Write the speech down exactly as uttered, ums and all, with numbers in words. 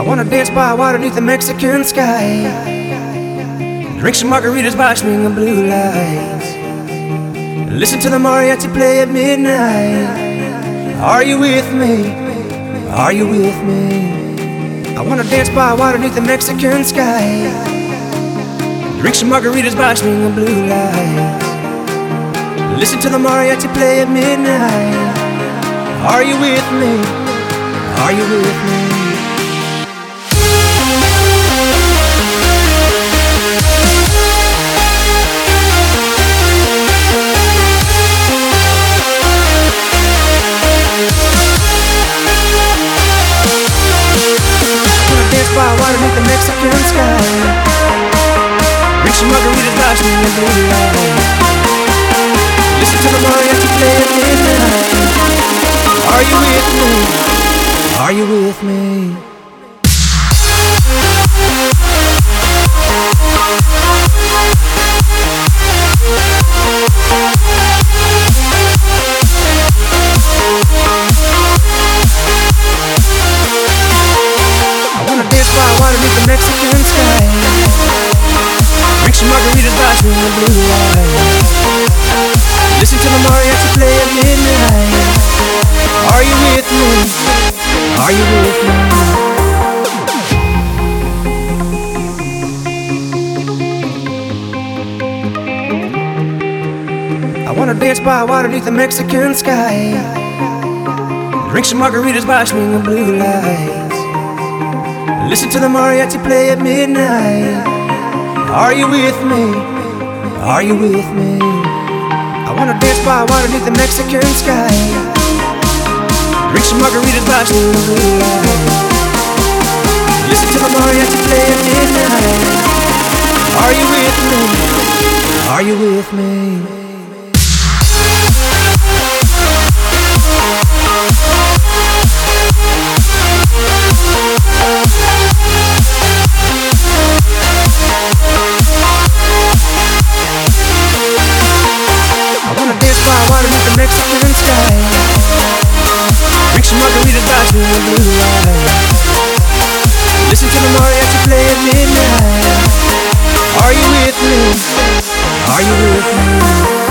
I wanna dance by water beneath the Mexican sky, drink some margaritas by swinging blue lights, listen to the mariachi play at midnight. Are you with me? Are you with me? I wanna dance by water beneath the Mexican sky, drink some margaritas by swinging blue lights, listen to the mariachi play at midnight. Are you with me? Are you with me? By water beneath the Mexican sky, drink some margaritas by swinging blue lights, listen to the mariachi play at midnight. Are you with me? Are you with me? Water beneath the Mexican sky, drink some margaritas by swinging blue lights, listen to the mariachi play at midnight. Are you with me? Are you with me? I wanna dance by water beneath the Mexican sky, drink some margaritas by swinging blue lights, listen to the mariachi play at midnight. Are you with me? Are you with me? I wanna dance by water beneath the Mexican sky, drink some margaritas by swinging blue lights, listen to the mariachi play at midnight. Are you with me? Are you with me? Water beneath the Mexican sky, drink some margaritas by swinging blue lights, listen to the mariachi play at midnight. Are you with me? Are you with me?